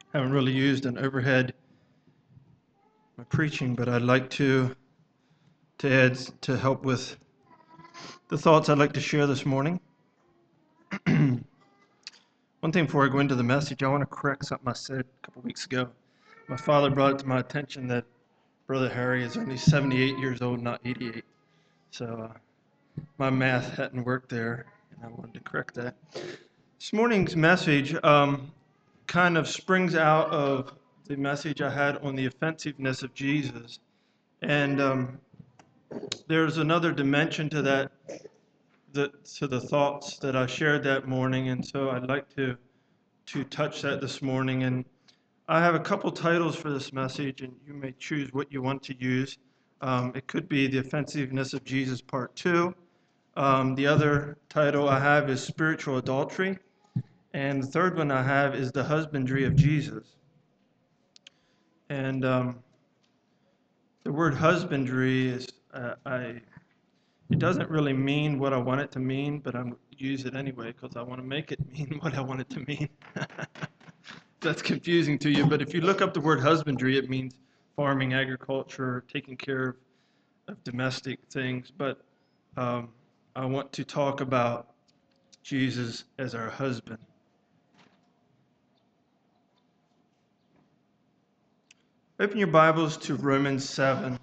Haven't really used an overhead in my preaching, but I'd like to add to help with the thoughts I'd like to share this morning. One thing before I go into the message, I want to correct something I said a couple weeks ago. My father brought it to my attention that Brother Harry is only 78 years old, not 88. So my math hadn't worked there, and I wanted to correct that. This morning's message kind of springs out of the message I had on the offensiveness of Jesus. And there's another dimension to that, to the thoughts that I shared that morning, and so I'd like to touch that this morning. And I have a couple titles for this message, and you may choose what you want to use. It could be The Offensiveness of Jesus, Part 2. The other title I have is Spiritual Adultery. And the third one I have is The Husbandry of Jesus. And the word husbandry is, it doesn't really mean what I want it to mean, but I'm use it anyway because I want to make it mean what I want it to mean. That's confusing to you, but if you look up the word husbandry, it means farming, agriculture, taking care of domestic things. But I want to talk about Jesus as our husband. Open your Bibles to Romans 7.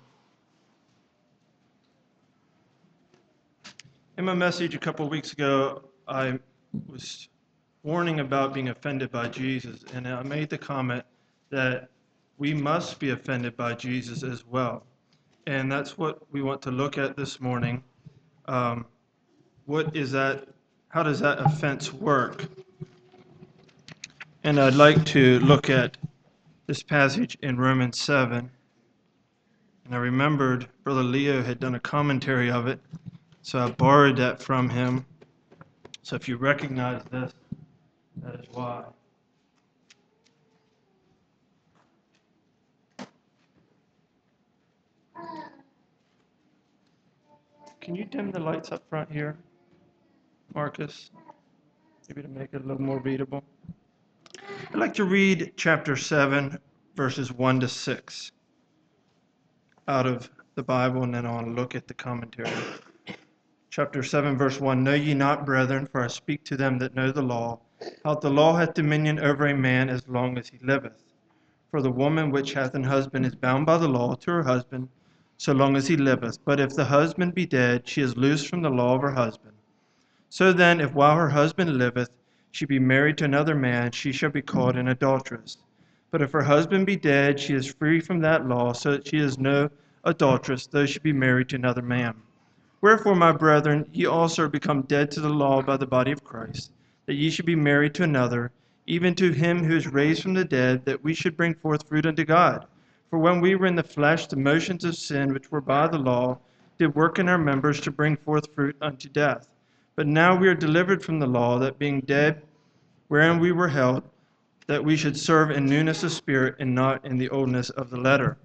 In my message a couple of weeks ago, I was warning about being offended by Jesus, and I made the comment that we must be offended by Jesus as well. And that's what we want to look at this morning. What is that? How does that offense work? And I'd like to look at this passage in Romans 7. And I remembered Brother Leo had done a commentary of it, so I borrowed that from him. So if you recognize this, that is why. Can you dim the lights up front here, Marcus? Maybe to make it a little more readable. I'd like to read chapter 7, verses 1 to 6 out of the Bible, and then I'll look at the commentary. Chapter 7, verse 1, Know ye not, brethren, for I speak to them that know the law, how the law hath dominion over a man as long as he liveth. For the woman which hath an husband is bound by the law to her husband, so long as he liveth. But if the husband be dead, she is loosed from the law of her husband. So then, if while her husband liveth, she be married to another man, she shall be called an adulteress. But if her husband be dead, she is free from that law, so that she is no adulteress, though she be married to another man. Wherefore, my brethren, ye also are become dead to the law by the body of Christ, that ye should be married to another, even to him who is raised from the dead, that we should bring forth fruit unto God. For when we were in the flesh, the motions of sin, which were by the law, did work in our members to bring forth fruit unto death. But now we are delivered from the law, that being dead wherein we were held, that we should serve in newness of spirit and not in the oldness of the letter.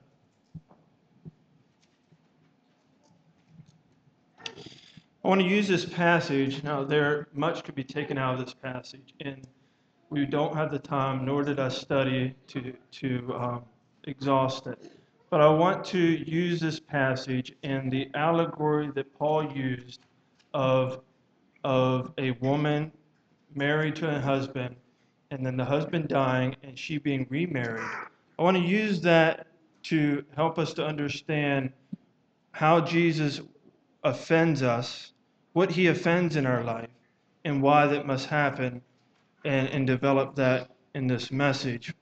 I want to use this passage. Now, much could be taken out of this passage, and we don't have the time, nor did I study to exhaust it. But I want to use this passage in the allegory that Paul used of a woman married to a husband, and then the husband dying and she being remarried. I want to use that to help us to understand how Jesus offends us, what he offends in our life, and why that must happen, and develop that in this message.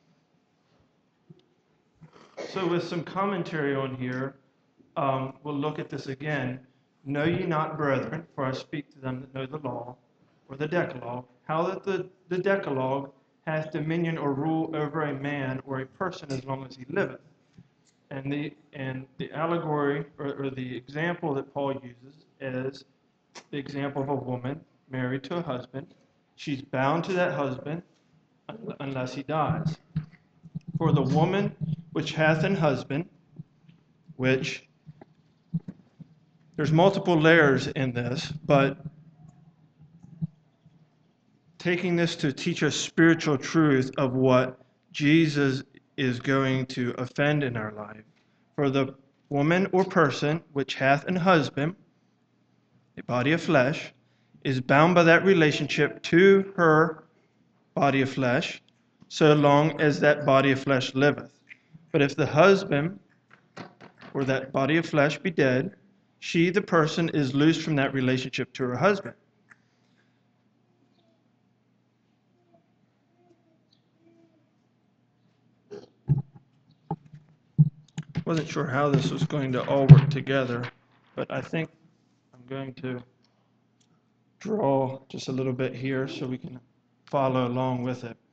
So with some commentary on here, we'll look at this again. Know ye not, brethren, for I speak to them that know the law, or the Decalogue, how that the Decalogue hath dominion or rule over a man or a person as long as he liveth. And the allegory, or the example that Paul uses is the example of a woman married to a husband. She's bound to that husband unless he dies. For the woman which hath an husband, which there's multiple layers in this, but taking this to teach us spiritual truth of what Jesus is going to offend in our life. For the woman or person which hath an husband, a body of flesh, is bound by that relationship to her body of flesh, so long as that body of flesh liveth. But if the husband or that body of flesh be dead, she, the person, is loosed from that relationship to her husband. Wasn't sure how this was going to all work together, but I think I'm going to draw just a little bit here so we can follow along with it.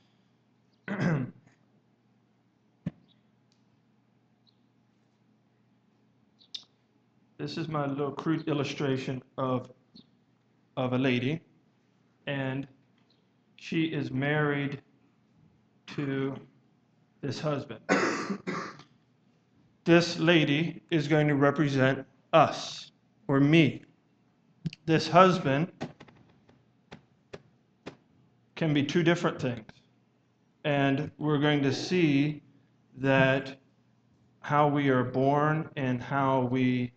This is my little crude illustration of a lady, and she is married to this husband. This lady is going to represent us, or me. This husband can be two different things. And we're going to see that how we are born and how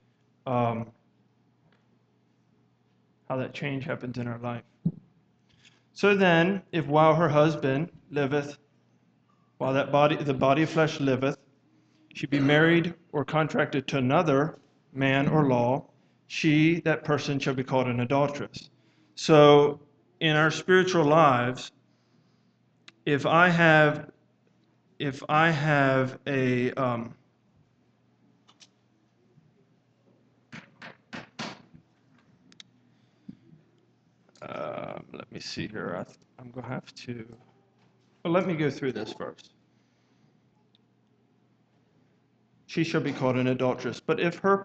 that change happens in our life. So then, if while her husband liveth, while the body of flesh liveth, she be married or contracted to another man or law, she, that person, shall be called an adulteress. So, in our spiritual lives, if I have a let me see here. I'm going to have to. Well, let me go through this first. She shall be called an adulteress. But if the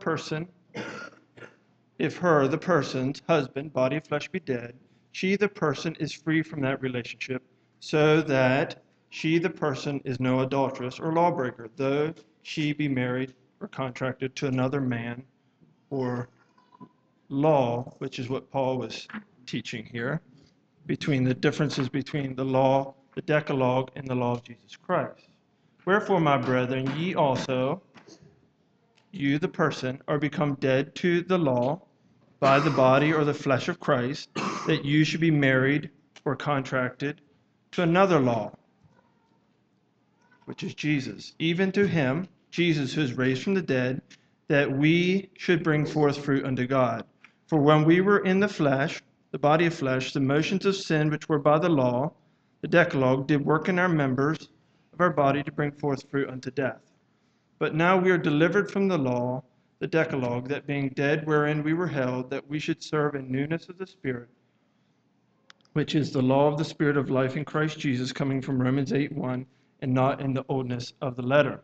person's husband, body of flesh, be dead, she, the person, is free from that relationship, so that she, the person, is no adulteress or lawbreaker, though she be married or contracted to another man or law, which is what Paul was teaching here, between the differences between the law, the Decalogue, and the law of Jesus Christ. Wherefore, my brethren, ye also, you, the person, are become dead to the law by the body or the flesh of Christ, that you should be married or contracted to another law, which is Jesus, even to him, Jesus, who is raised from the dead, that we should bring forth fruit unto God. For when we were in the flesh, the body of flesh, the motions of sin which were by the law, the Decalogue, did work in our members of our body to bring forth fruit unto death. But now we are delivered from the law, the Decalogue, that being dead wherein we were held, that we should serve in newness of the Spirit, which is the law of the Spirit of life in Christ Jesus, coming from Romans 8:1, and not in the oldness of the letter.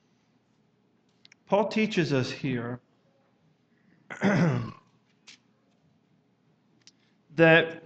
Paul teaches us here that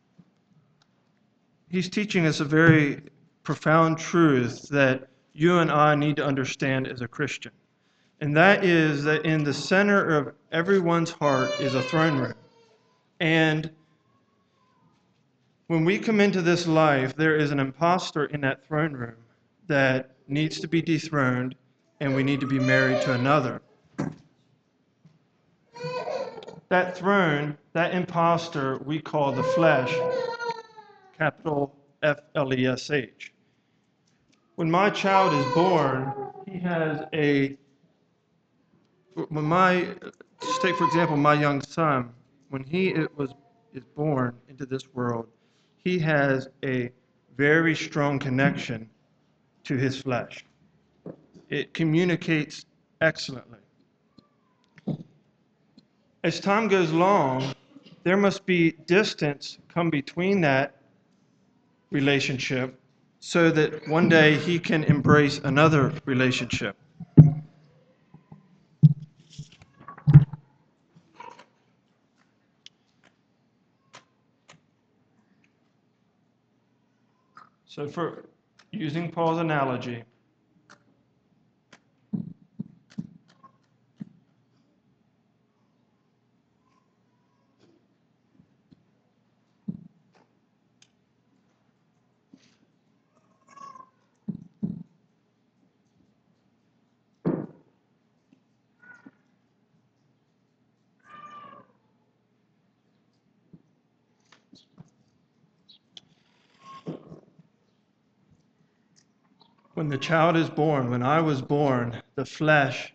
he's teaching us a very profound truth that you and I need to understand as a Christian. And that is that in the center of everyone's heart is a throne room. And when we come into this life, there is an imposter in that throne room that needs to be dethroned, and we need to be married to another. That throne, that imposter, we call the flesh, capital F-L-E-S-H. When my child is born, just take for example my young son, when he is born into this world, he has a very strong connection to his flesh. It communicates excellently. As time goes along, there must be distance come between that relationship so that one day he can embrace another relationship. So for using Paul's analogy, When the child is born, when I was born, the flesh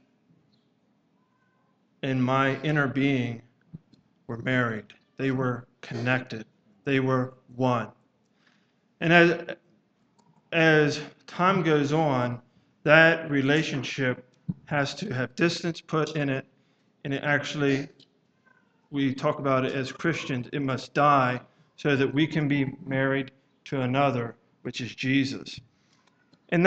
and my inner being were married. They were connected. They were one. And as time goes on, that relationship has to have distance put in it, and it actually, we talk about it as Christians, it must die so that we can be married to another, which is Jesus. And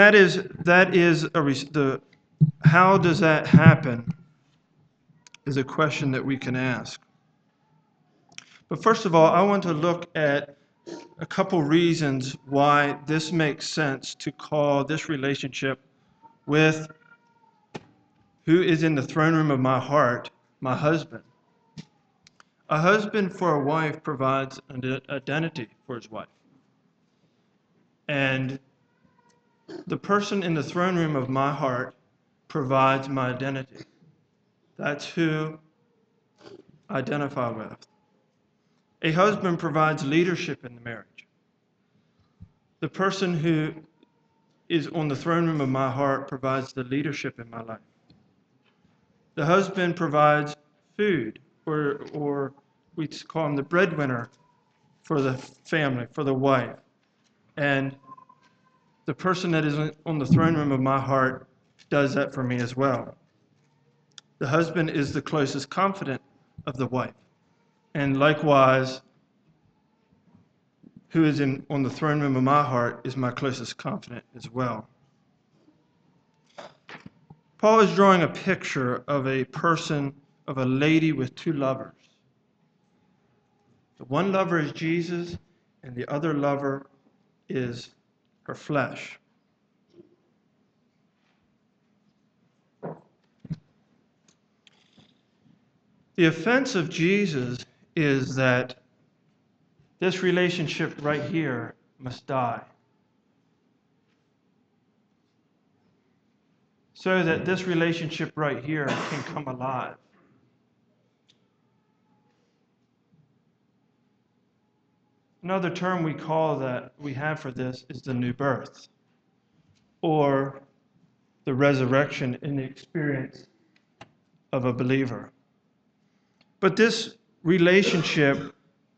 how does that happen is a question that we can ask. But first of all, I want to look at a couple reasons why this makes sense to call this relationship with who is in the throne room of my heart, my husband. A husband for a wife provides an identity for his wife. And the person in the throne room of my heart provides my identity. That's who I identify with. A husband provides leadership in the marriage. The person who is on the throne room of my heart provides the leadership in my life. The husband provides food, or we call him the breadwinner for the family, for the wife. And the person that is on the throne room of my heart does that for me as well. The husband is the closest confidant of the wife. And likewise, who is on the throne room of my heart is my closest confidant as well. Paul is drawing a picture of a person, of a lady with two lovers. The one lover is Jesus, and the other lover is her flesh. The offense of Jesus is that this relationship right here must die, so that this relationship right here can come alive. Another term we have for this is the new birth, or the resurrection in the experience of a believer. But this relationship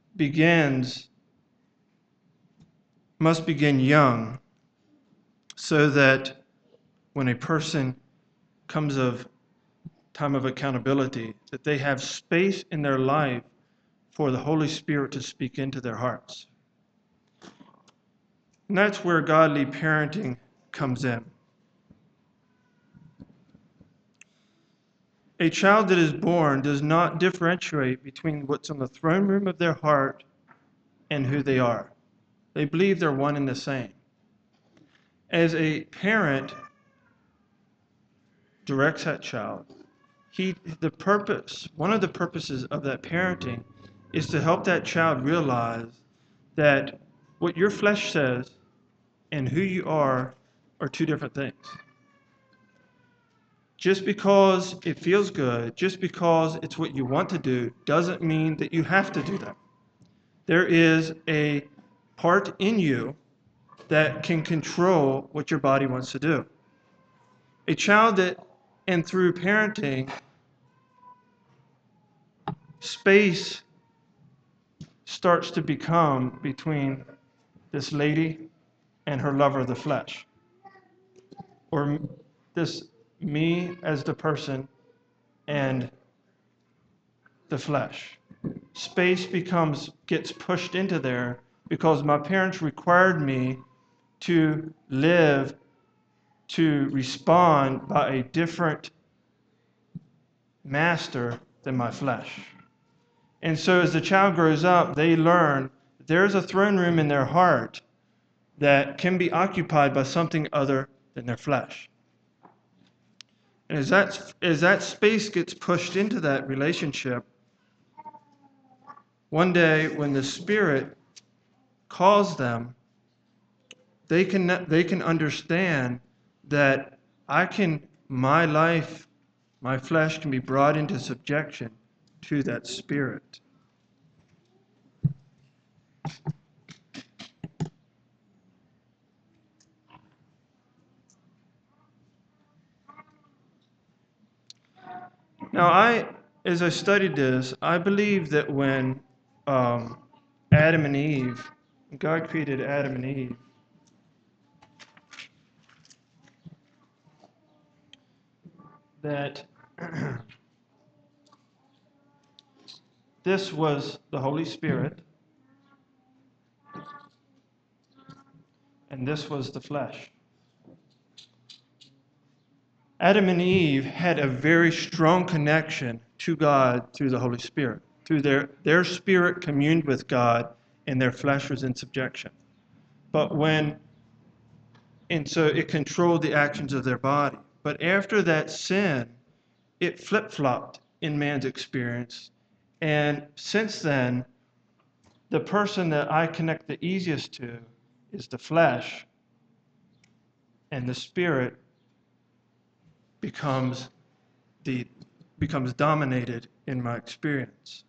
must begin young, so that when a person comes of time of accountability, that they have space in their life for the Holy Spirit to speak into their hearts. And that's where godly parenting comes in. A child that is born does not differentiate between what's on the throne room of their heart and who they are. They believe they're one and the same. As a parent directs that child, one of the purposes of that parenting is to help that child realize that what your flesh says and who you are two different things. Just because it feels good, just because it's what you want to do, doesn't mean that you have to do that. There is a part in you that can control what your body wants to do. A child and through parenting, space starts to become between this lady and her lover of the flesh, or this me as the person and the flesh. Space gets pushed into there because my parents required me to respond by a different master than my flesh. And so as the child grows up, they learn there's a throne room in their heart that can be occupied by something other than their flesh. And as that space gets pushed into that relationship, one day when the Spirit calls them, they can understand that my life, my flesh can be brought into subjection to that Spirit. Now, as I studied this, I believe that when Adam and Eve, God created Adam and Eve, that this was the Holy Spirit and this was the flesh. Adam and Eve had a very strong connection to God through the Holy Spirit. Through their spirit communed with God and their flesh was in subjection. And so it controlled the actions of their body. But after that sin, it flip-flopped in man's experience. And since then, the person that I connect the easiest to is the flesh, and the spirit becomes dominated in my experience.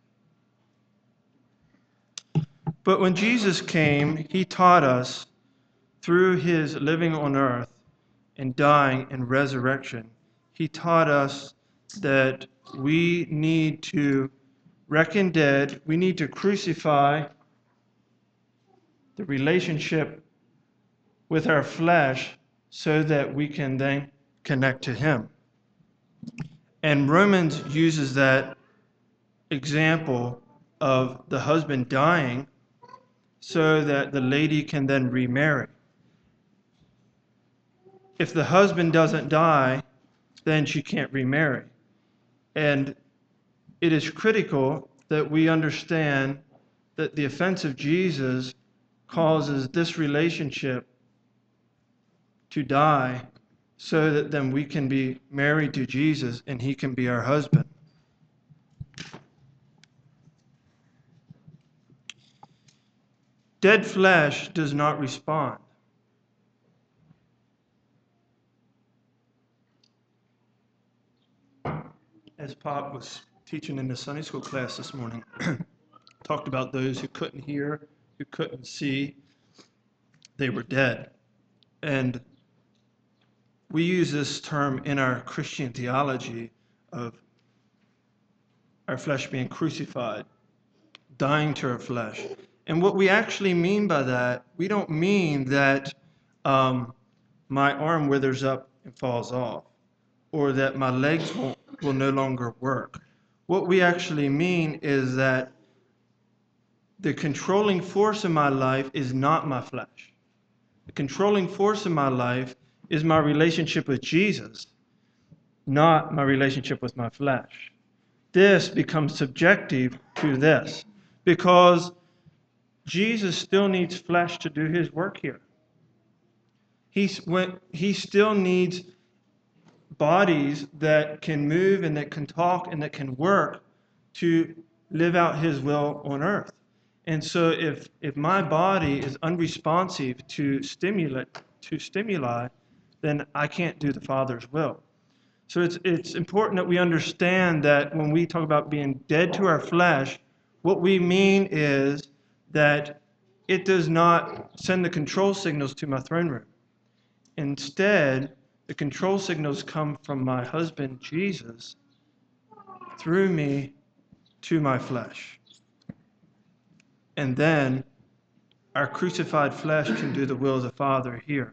But when Jesus came, he taught us through his living on earth and dying and resurrection, he taught us that we need to reckon dead, we need to crucify the relationship with our flesh so that we can then connect to him. And Romans uses that example of the husband dying so that the lady can then remarry. If the husband doesn't die, then she can't remarry. And it is critical that we understand that the offense of Jesus causes this relationship to die so that then we can be married to Jesus and he can be our husband. Dead flesh does not respond. As Pop was teaching in the Sunday school class this morning, talked about those who couldn't hear, who couldn't see, they were dead. And we use this term in our Christian theology of our flesh being crucified, dying to our flesh. And what we actually mean by that, we don't mean that my arm withers up and falls off, or that my legs will no longer work. What we actually mean is that the controlling force in my life is not my flesh. The controlling force in my life is my relationship with Jesus, not my relationship with my flesh. This becomes subjective to this because Jesus still needs flesh to do his work here. He still needs bodies that can move and that can talk and that can work to live out his will on earth. And so if my body is unresponsive to stimuli, then I can't do the Father's will. So it's important that we understand that when we talk about being dead to our flesh, what we mean is that it does not send the control signals to my throne room. Instead, the control signals come from my husband, Jesus, through me to my flesh. And then our crucified flesh can do the will of the Father here.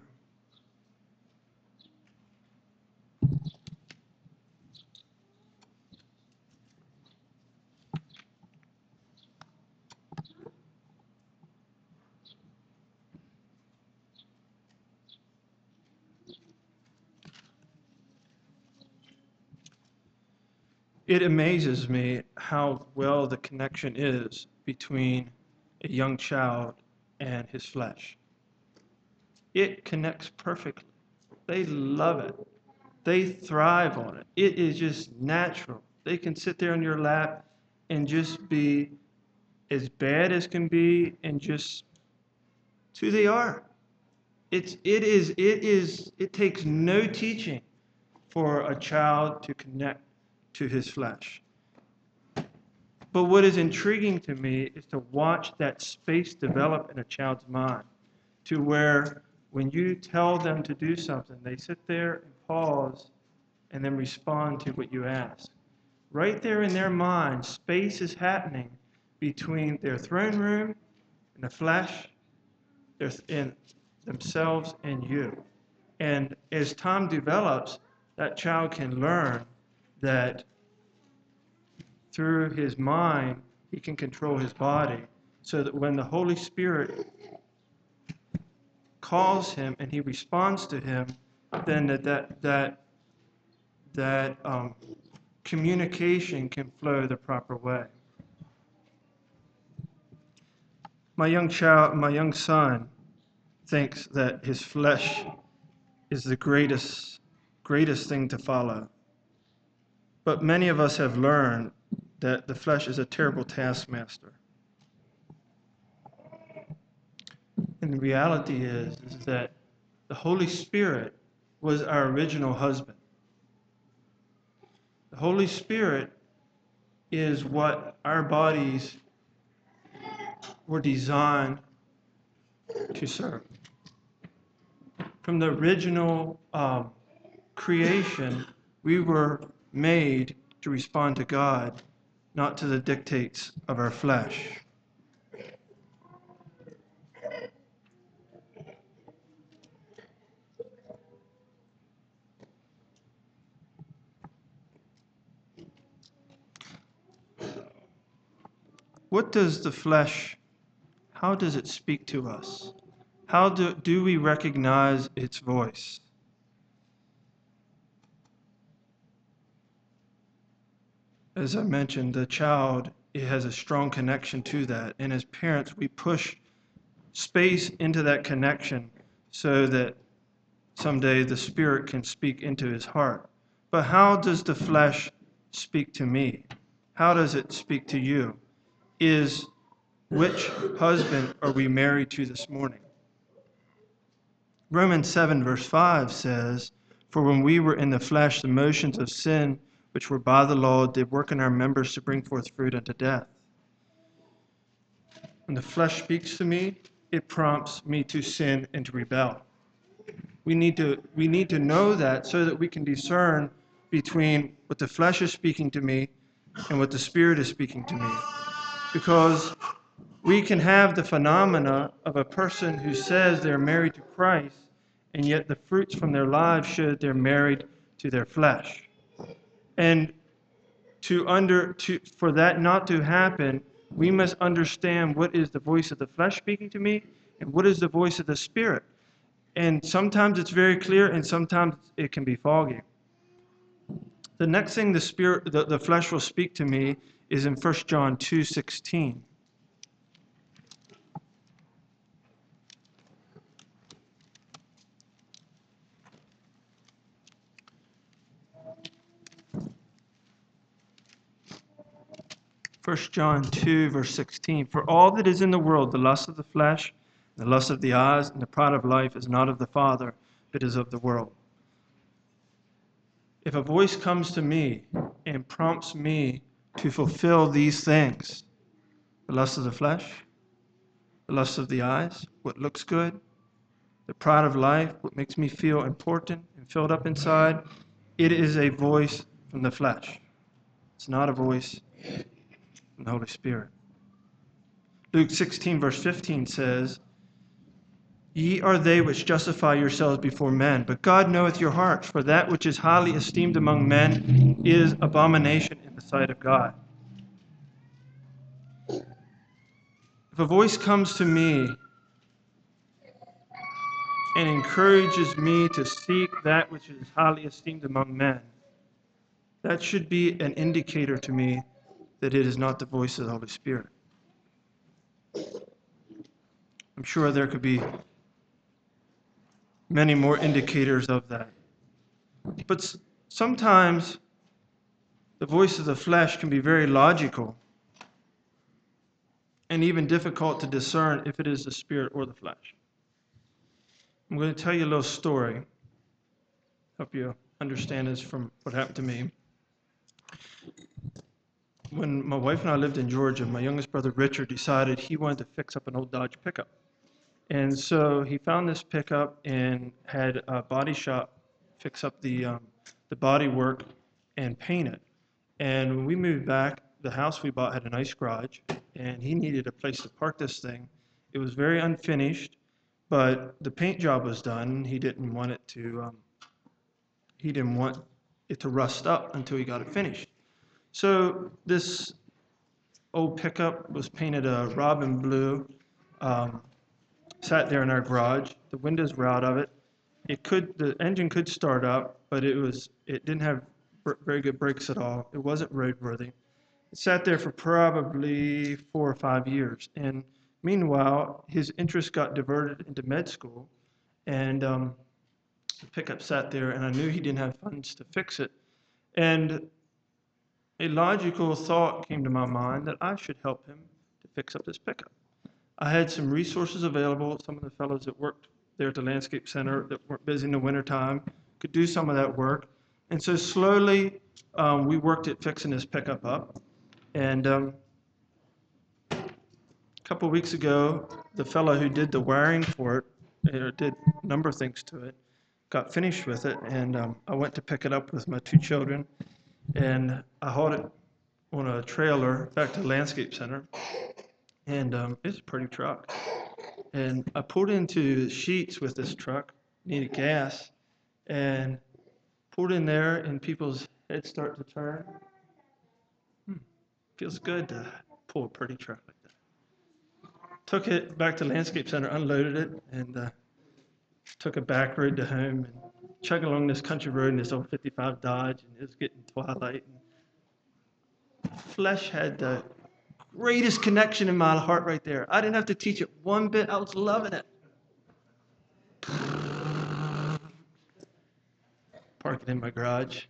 It amazes me how well the connection is between a young child and his flesh. It connects perfectly. They love it. They thrive on it. It is just natural. They can sit there on your lap and just be as bad as can be and just it's who they are. It takes no teaching for a child to connect to his flesh. But what is intriguing to me is to watch that space develop in a child's mind to where when you tell them to do something, they sit there and pause and then respond to what you ask. right there in their mind, space is happening between their throne room and the flesh, in themselves and you. And as time develops, that child can learn that through his mind, he can control his body, so that when the Holy Spirit calls him and he responds to him, then that communication can flow the proper way. My young son thinks that his flesh is the greatest thing to follow. But many of us have learned that the flesh is a terrible taskmaster. And the reality is that the Holy Spirit was our original husband. The Holy Spirit is what our bodies were designed to serve. From the original creation, we were made to respond to God, not to the dictates of our flesh. What does the flesh, how does it speak to us? How do we recognize its voice? As I mentioned, the child, it has a strong connection to that. And as parents, we push space into that connection so that someday the Spirit can speak into his heart. But how does the flesh speak to me? How does it speak to you? Which husband are we married to this morning? Romans 7 verse 5 says, "For when we were in the flesh, the motions of sin, which were by the law, did work in our members to bring forth fruit unto death." When the flesh speaks to me, it prompts me to sin and to rebel. We need to know that so that we can discern between what the flesh is speaking to me and what the Spirit is speaking to me. Because we can have the phenomena of a person who says they're married to Christ, and yet the fruits from their lives show they're married to their flesh. And for that not to happen, we must understand what is the voice of the flesh speaking to me and what is the voice of the Spirit. And sometimes it's very clear, and sometimes it can be foggy. The next thing the flesh will speak to me is in 1 John 2:16. First John 2, verse 16. "For all that is in the world, the lust of the flesh, the lust of the eyes, and the pride of life is not of the Father, but is of the world." If a voice comes to me and prompts me to fulfill these things, the lust of the flesh, the lust of the eyes, what looks good, the pride of life, what makes me feel important and filled up inside, it is a voice from the flesh. It's not a voice from the Holy Spirit. Luke 16, verse 15 says, "Ye are they which justify yourselves before men, but God knoweth your hearts, for that which is highly esteemed among men is abomination in the sight of God." If a voice comes to me and encourages me to seek that which is highly esteemed among men, that should be an indicator to me that it is not the voice of the Holy Spirit. I'm sure there could be many more indicators of that. But sometimes the voice of the flesh can be very logical and even difficult to discern if it is the Spirit or the flesh. I'm going to tell you a little story. Hope you understand this from what happened to me. When my wife and I lived in Georgia, my youngest brother Richard decided he wanted to fix up an old Dodge pickup. And so he found this pickup and had a body shop fix up the body work and paint it. And when we moved back, the house we bought had a nice garage, and he needed a place to park this thing. It was very unfinished, but the paint job was done. He didn't want it to rust up until he got it finished. So this old pickup was painted a robin blue, um, sat there in our garage. The windows were out of it. The engine could start up, but it didn't have very good brakes at all. It wasn't roadworthy. It sat there for probably 4 or 5 years. And meanwhile, his interest got diverted into med school, and the pickup sat there, and I knew he didn't have funds to fix it. And a logical thought came to my mind that I should help him to fix up this pickup. I had some resources available. Some of the fellows that worked there at the Landscape Center that weren't busy in the wintertime could do some of that work. And so slowly, we worked at fixing this pickup up. And a couple of weeks ago, the fellow who did the wiring for it, or did a number of things to it, got finished with it. And I went to pick it up with my 2 children. And I hauled it on a trailer back to the Landscape Center. And it's a pretty truck. And I pulled into Sheetz with this truck, needed gas, and pulled in there, and people's heads start to turn. Feels good to pull a pretty truck like that. Took it back to Landscape Center, unloaded it, and took a back road to home, and chugging along this country road in this old 55 Dodge, and it was getting twilight. And flesh had the greatest connection in my heart right there. I didn't have to teach it one bit. I was loving it. Park it in my garage.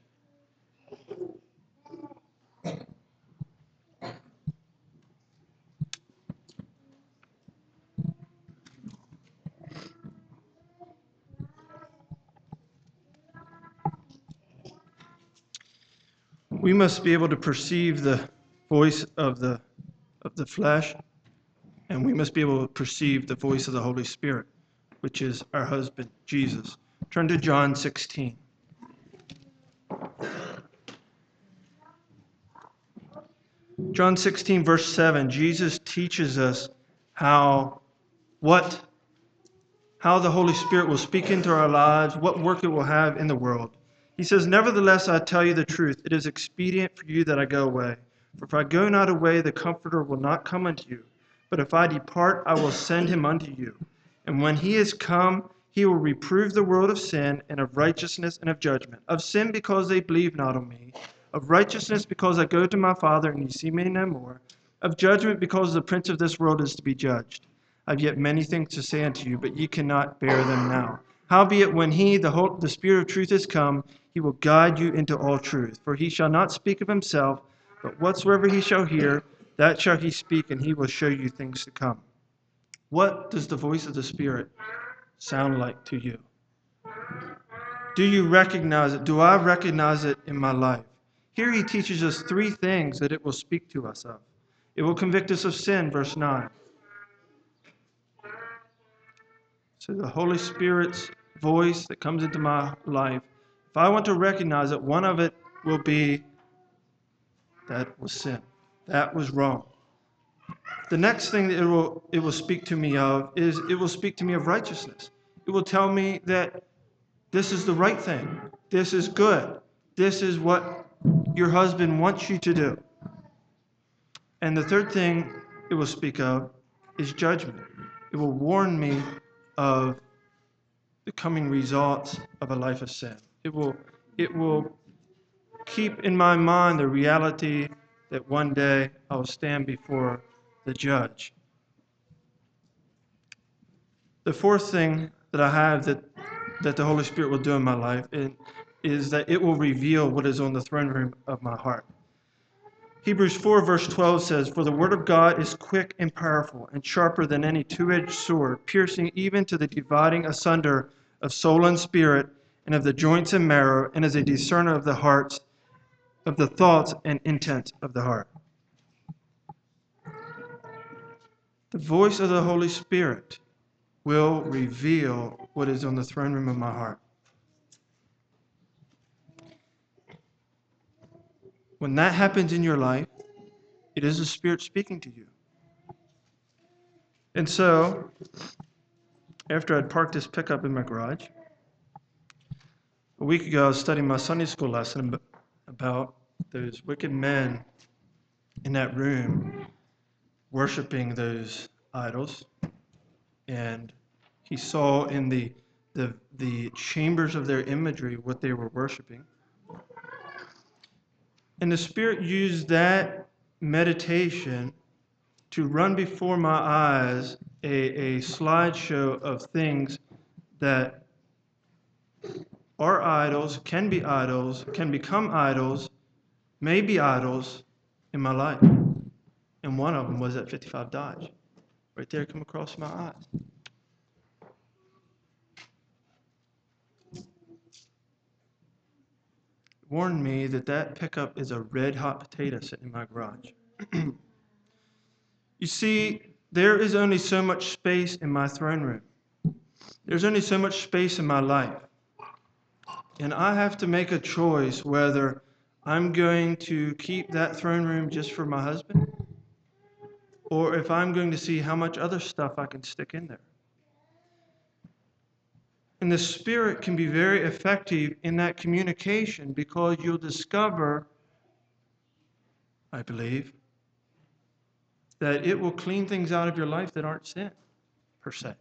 We must be able to perceive the voice of the flesh, and we must be able to perceive the voice of the Holy Spirit, which is our husband, Jesus. Turn to John 16. John 16, verse 7, Jesus teaches us how the Holy Spirit will speak into our lives, what work it will have in the world. He says, "Nevertheless, I tell you the truth. It is expedient for you that I go away. For if I go not away, the Comforter will not come unto you. But if I depart, I will send him unto you. And when he is come, he will reprove the world of sin and of righteousness and of judgment. Of sin, because they believe not on me. Of righteousness, because I go to my Father, and ye see me no more. Of judgment, because the prince of this world is to be judged. I have yet many things to say unto you, but ye cannot bear them now. Howbeit, when he, the Spirit of truth, is come, he will guide you into all truth. For he shall not speak of himself, but whatsoever he shall hear, that shall he speak, and he will show you things to come." What does the voice of the Spirit sound like to you? Do you recognize it? Do I recognize it in my life? Here he teaches us 3 things that it will speak to us of. It will convict us of sin, verse 9. So the Holy Spirit's voice that comes into my life, if I want to recognize it, one of it will be, that was sin. That was wrong. The next thing that it will speak to me of is it will speak to me of righteousness. It will tell me that this is the right thing. This is good. This is what your husband wants you to do. And the third thing it will speak of is judgment. It will warn me of the coming results of a life of sin. It will keep in my mind the reality that one day I will stand before the judge. The fourth thing that I have that the Holy Spirit will do in my life is that it will reveal what is on the throne room of my heart. Hebrews 4, verse 12 says, "For the word of God is quick and powerful and sharper than any two-edged sword, piercing even to the dividing asunder of soul and spirit and of the joints and marrow, and is a discerner of the hearts, of the thoughts and intent of the heart." The voice of the Holy Spirit will reveal what is on the throne room of my heart. When that happens in your life, it is the Spirit speaking to you. And so, after I'd parked this pickup in my garage, a week ago I was studying my Sunday school lesson about those wicked men in that room worshiping those idols. And he saw in the chambers of their imagery what they were worshiping. And the Spirit used that meditation to run before my eyes a slideshow of things that are idols, can become idols, may be idols in my life. And one of them was at 55 Dodge. Right there, come across my eyes. Warned me that that pickup is a red-hot potato sitting in my garage. You see, there is only so much space in my throne room. There's only so much space in my life. And I have to make a choice whether I'm going to keep that throne room just for my husband, or if I'm going to see how much other stuff I can stick in there. And the Spirit can be very effective in that communication because you'll discover, I believe, that it will clean things out of your life that aren't sin, per se.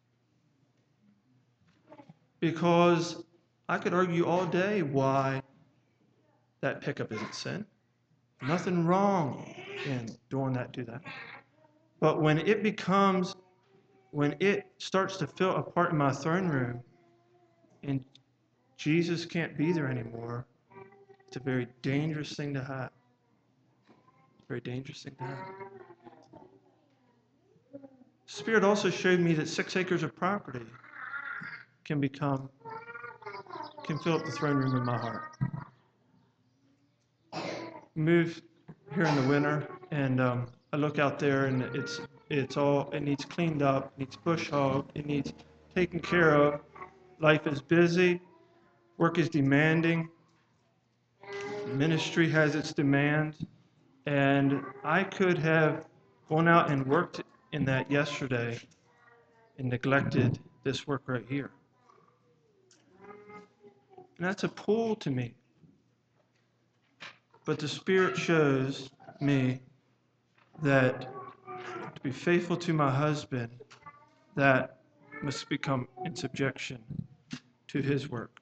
Because I could argue all day why that pickup isn't sin. Nothing wrong in doing that, do that. But when it starts to fill a part in my throne room and Jesus can't be there anymore, it's a very dangerous thing to have. Very dangerous thing to have. Spirit also showed me that 6 acres of property can fill up the throne room in my heart. Move here in the winter, and I look out there, and it needs cleaned up, it needs bush hogged, it needs taken care of. Life is busy, work is demanding, ministry has its demands, and I could have gone out and worked in that yesterday and neglected this work right here. And that's a pull to me. But the Spirit shows me that to be faithful to my husband, that must become in subjection to his work.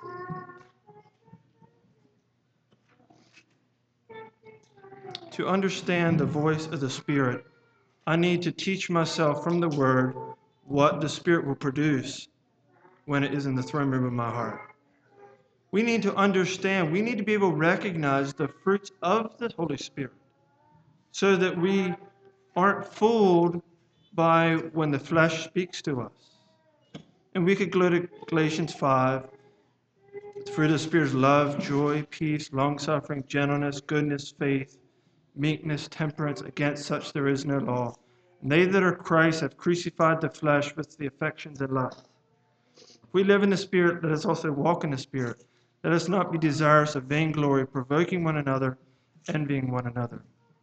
To understand the voice of the Spirit, I need to teach myself from the Word what the Spirit will produce when it is in the throne room of my heart. We need to understand, we need to be able to recognize the fruits of the Holy Spirit so that we aren't fooled by when the flesh speaks to us. And we could go to Galatians 5. The fruit of the Spirit is love, joy, peace, long-suffering, gentleness, goodness, faith, meekness, temperance. Against such there is no law. And they that are Christ have crucified the flesh with the affections and lusts. If we live in the Spirit, let us also walk in the Spirit. Let us not be desirous of vainglory, provoking one another, envying one another.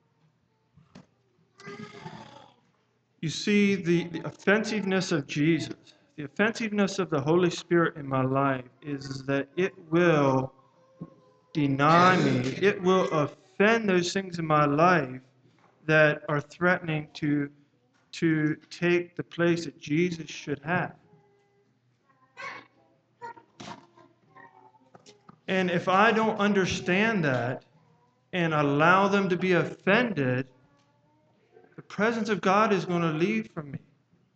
You see, the offensiveness of Jesus, the offensiveness of the Holy Spirit in my life is that it will deny me, it will offend those things in my life that are threatening to take the place that Jesus should have. And if I don't understand that and allow them to be offended, the presence of God is going to leave from me.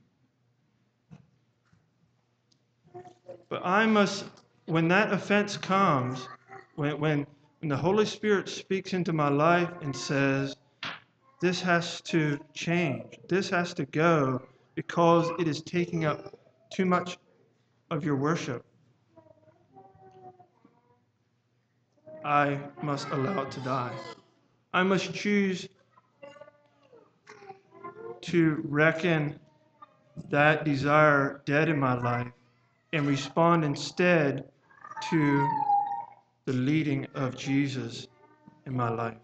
But I must, when that offense comes, when the Holy Spirit speaks into my life and says, this has to change, this has to go because it is taking up too much of your worship, I must allow it to die. I must choose to reckon that desire dead in my life and respond instead to the leading of Jesus in my life.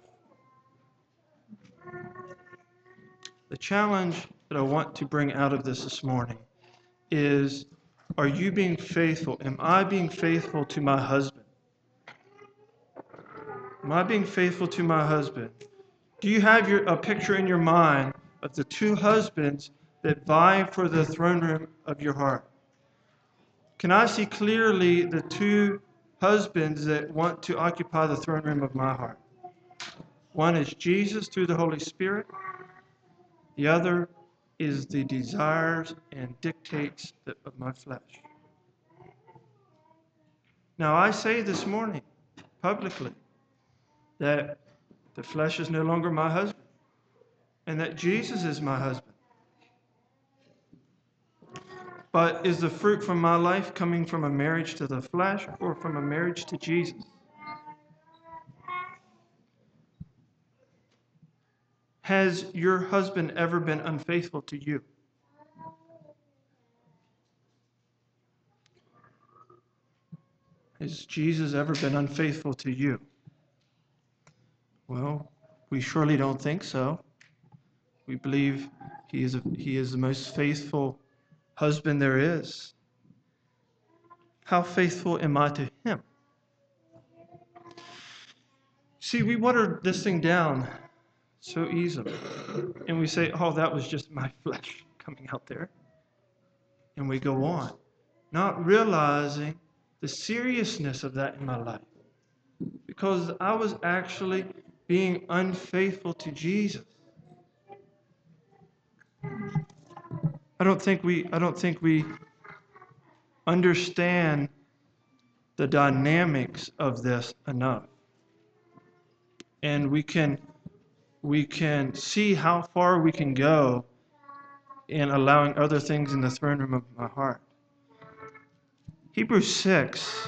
The challenge that I want to bring out of this morning is, are you being faithful? Am I being faithful to my husband? Am I being faithful to my husband? Do you have a picture in your mind of the two husbands that vie for the throne room of your heart? Can I see clearly the two husbands that want to occupy the throne room of my heart? One is Jesus through the Holy Spirit. The other is the desires and dictates of my flesh. Now, I say this morning publicly that the flesh is no longer my husband and that Jesus is my husband. But is the fruit from my life coming from a marriage to the flesh or from a marriage to Jesus? Has your husband ever been unfaithful to you? Has Jesus ever been unfaithful to you? Well, we surely don't think so. We believe he is the most faithful husband there is. How faithful am I to him? See, we water this thing down so easily. And we say, oh, that was just my flesh coming out there. And we go on, not realizing the seriousness of that in my life. Because I was actually being unfaithful to Jesus. I don't think we understand the dynamics of this enough. And we can see how far we can go in allowing other things in the throne room of my heart. Hebrews 6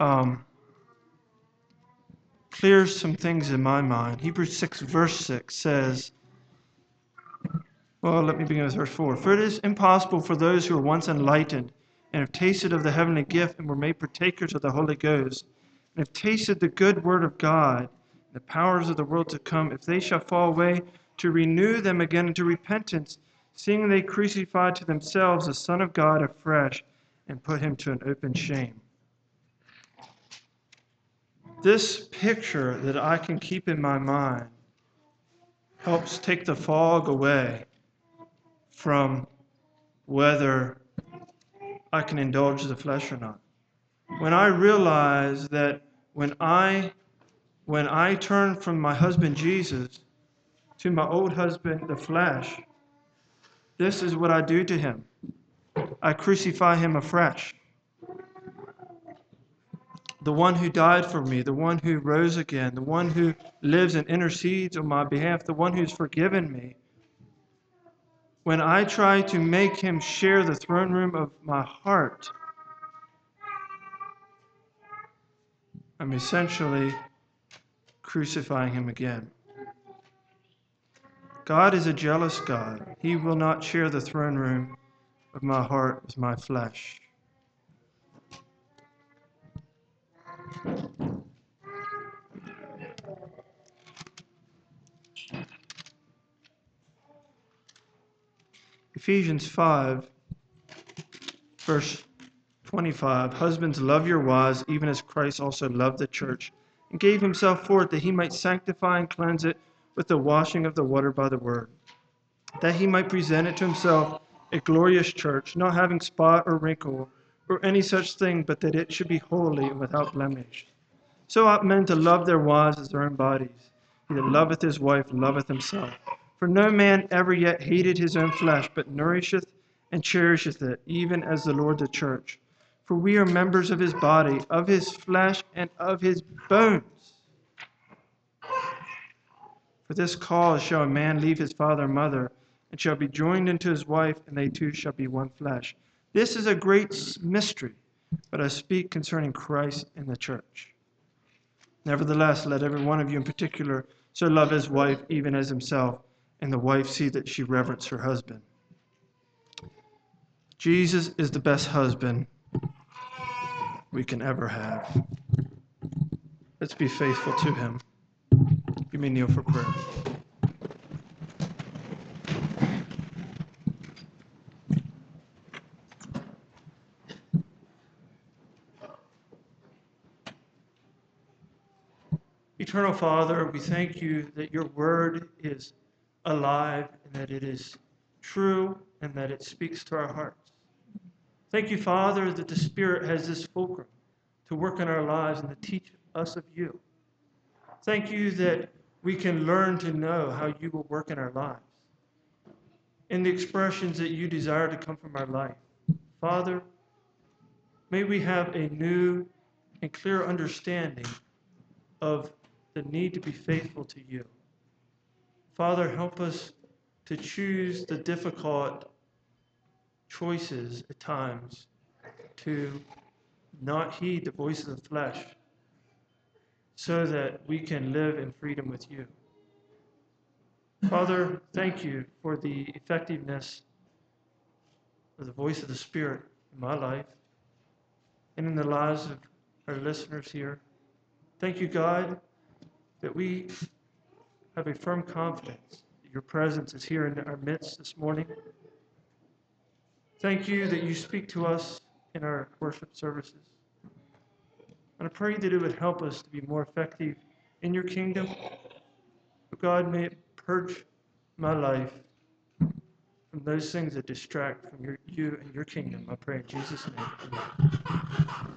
clears some things in my mind. Hebrews 6 verse 6 says, well, let me begin with verse 4. For it is impossible for those who were once enlightened and have tasted of the heavenly gift and were made partakers of the Holy Ghost and have tasted the good word of God, the powers of the world to come, if they shall fall away, to renew them again into repentance, seeing they crucified to themselves the Son of God afresh and put him to an open shame. This picture that I can keep in my mind helps take the fog away from whether I can indulge the flesh or not. When I realize that when I turn from my husband Jesus to my old husband, the flesh, this is what I do to him. I crucify him afresh. The one who died for me, the one who rose again, the one who lives and intercedes on my behalf, the one who's forgiven me. When I try to make him share the throne room of my heart, I'm essentially crucifying him again. God is a jealous God. He will not share the throne room of my heart with my flesh. Ephesians 5, verse 25, husbands, love your wives, even as Christ also loved the church, and gave himself for it, that he might sanctify and cleanse it with the washing of the water by the word, that he might present it to himself a glorious church, not having spot or wrinkle or any such thing, but that it should be holy and without blemish. So ought men to love their wives as their own bodies. He that loveth his wife loveth himself. For no man ever yet hated his own flesh, but nourisheth and cherisheth it, even as the Lord the church. For we are members of his body, of his flesh, and of his bones. For this cause shall a man leave his father and mother, and shall be joined unto his wife, and they two shall be one flesh. This is a great mystery, but I speak concerning Christ and the church. Nevertheless, let every one of you in particular so love his wife even as himself, and the wife see that she reverence her husband. Jesus is the best husband we can ever have. Let's be faithful to him. You may kneel for prayer. Eternal Father, we thank you that your word is alive and that it is true and that it speaks to our hearts. Thank you, Father, that the Spirit has this fulcrum to work in our lives and to teach us of you. Thank you that we can learn to know how you will work in our lives, in the expressions that you desire to come from our life. Father, may we have a new and clear understanding of the need to be faithful to you. Father, help us to choose the difficult choices at times to not heed the voice of the flesh so that we can live in freedom with you. Father, thank you for the effectiveness of the voice of the Spirit in my life and in the lives of our listeners here. Thank you, God, that we have a firm confidence that your presence is here in our midst this morning. Thank you that you speak to us in our worship services. And I pray that it would help us to be more effective in your kingdom. But God, may it purge my life from those things that distract from you and your kingdom. I pray in Jesus' name. Amen.